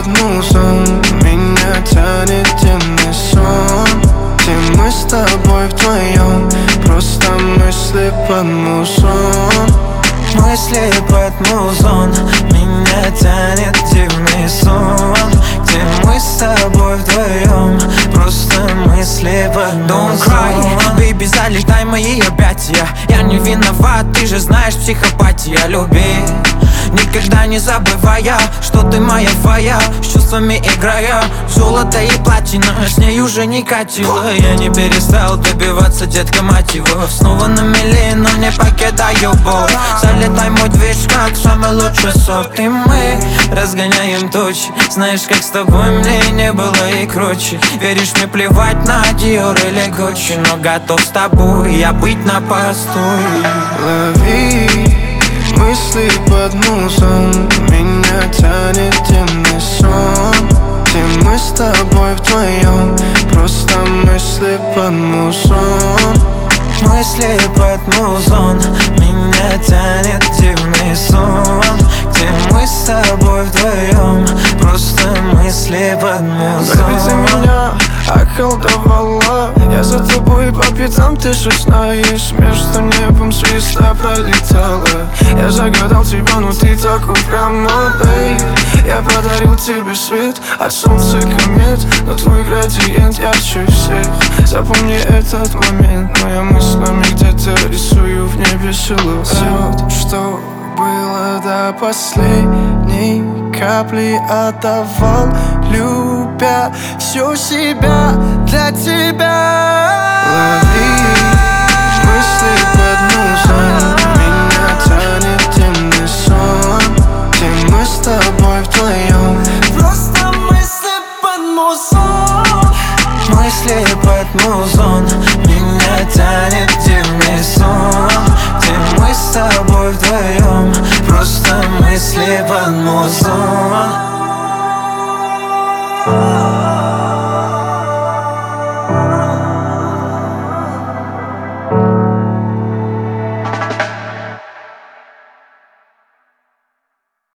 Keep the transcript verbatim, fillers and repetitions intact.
музон, меня тянет темный сон, где мы с тобой вдвоем, просто мысли под музон. Мысли под музон, меня тянет дивный сон, где мы с тобой вдвоем, просто мысли под музон. Don't cry, baby, залетай мои объятия. Я не виноват, ты же знаешь, психопатия. Люби, никогда не забывая, что ты моя твоя, с чувствами играя. Золото и платина, с ней уже не катило. Я не перестал добиваться, детка, мать его. Снова на мели, но не покидаю боль. Залетай мой движ, как самый лучший сорт. И мы разгоняем тучи. Знаешь, как с тобой мне не было и круче. Веришь, мне плевать на Dior или Gucci, но готов с тобой я быть на посту. Лови мысли под музон, меня тянет темный сон, где мы с тобой вдвоем, просто мысли под музон. Мысли под музон, меня тянет дивный сон, где мы с тобой вдвоем, просто мысли под музон. Baby, ты меня околдовала, я за тобой по пятам, ты же знаешь. Между небом звезда пролетала. Я загадал тебя, но ты так упряма, бейб. Я подарил тебе свет от солнца комет, но твой градиент ярче всех. Запомни этот момент, моя мыслями где-то рисую в небе силуэт. Все, что было до последней капли, отдавал, любя все себя для тебя.